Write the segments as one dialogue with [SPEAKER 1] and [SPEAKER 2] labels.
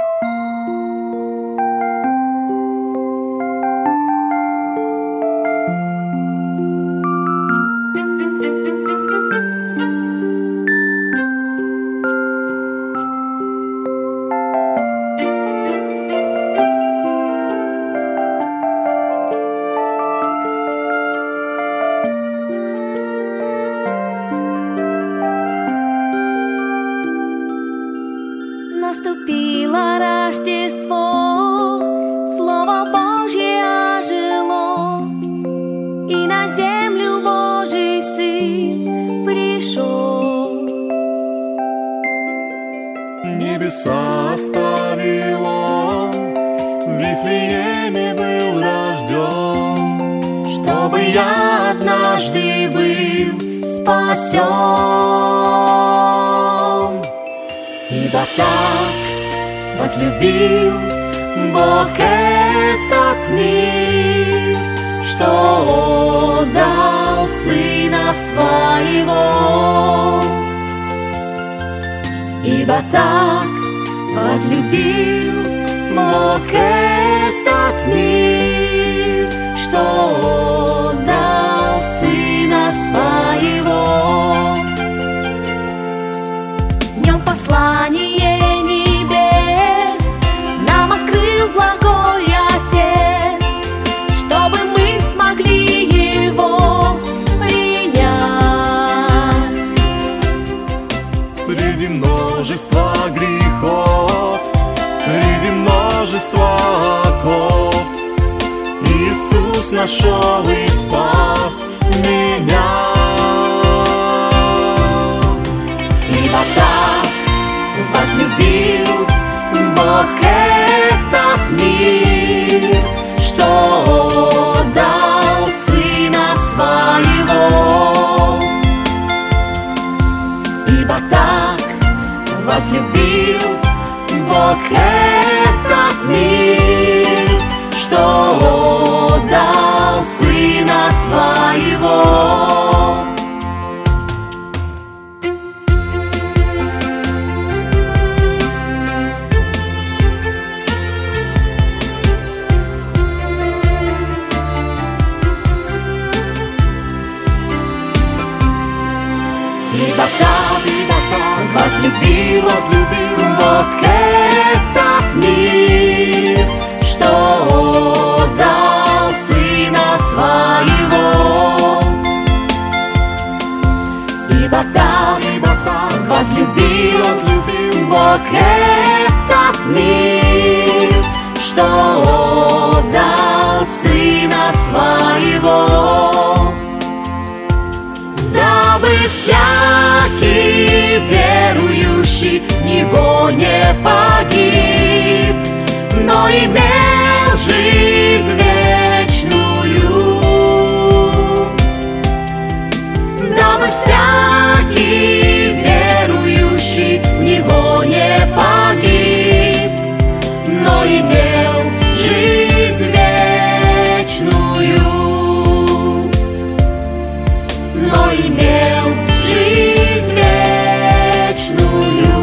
[SPEAKER 1] Наступило Рождество, Слово Божье ожило, и на землю Божий Сын пришел.
[SPEAKER 2] Небеса оставил Он, в Вифлееме был рожден,
[SPEAKER 1] чтобы я однажды был спасен. Ибо так возлюбил Бог этот мир, что отдал Сына Своего. Ибо так возлюбил Бог этот мир, что отдал Сына Своего. Днем послание небес нам открыл благой Отец, чтобы мы смогли его принять.
[SPEAKER 2] среди множества грехов, среди множества оков, Иисус нашел и спас меня.
[SPEAKER 1] Ибо так возлюбил Бог этот мир, что отдал Сына Своего. Ибо так возлюбил Бог этот мир, что отдал Сына Своего. Ибо так возлюбил Бог этот мир, что отдал Сына Своего. Ибо так возлюбил Бог этот мир, что отдал Сына Своего. Дабы всякий верующий в Него не погиб, но имел жизнь вечную. Дабы всякий верующий в Него не погиб, но имел жизнь вечную. Но имел жизнь вечную.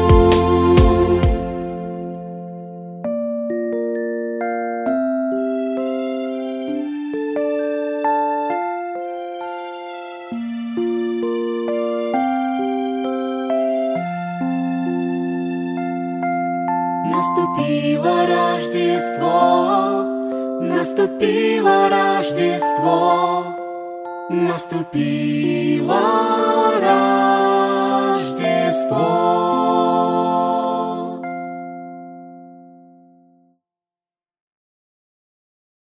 [SPEAKER 1] Наступило Рождество, наступило Рождество, наступило Рождество.